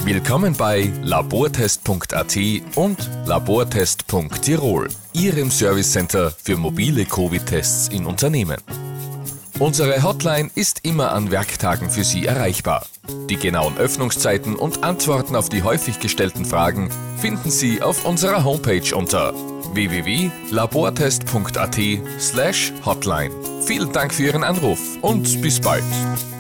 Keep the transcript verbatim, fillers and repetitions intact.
Willkommen bei labortest punkt a t und labortest punkt tirol, Ihrem Servicecenter für mobile Covid-Tests in Unternehmen. Unsere Hotline ist immer an Werktagen für Sie erreichbar. Die genauen Öffnungszeiten und Antworten auf die häufig gestellten Fragen finden Sie auf unserer Homepage unter w w w punkt labortest punkt a t slash hotline. Vielen Dank für Ihren Anruf und bis bald.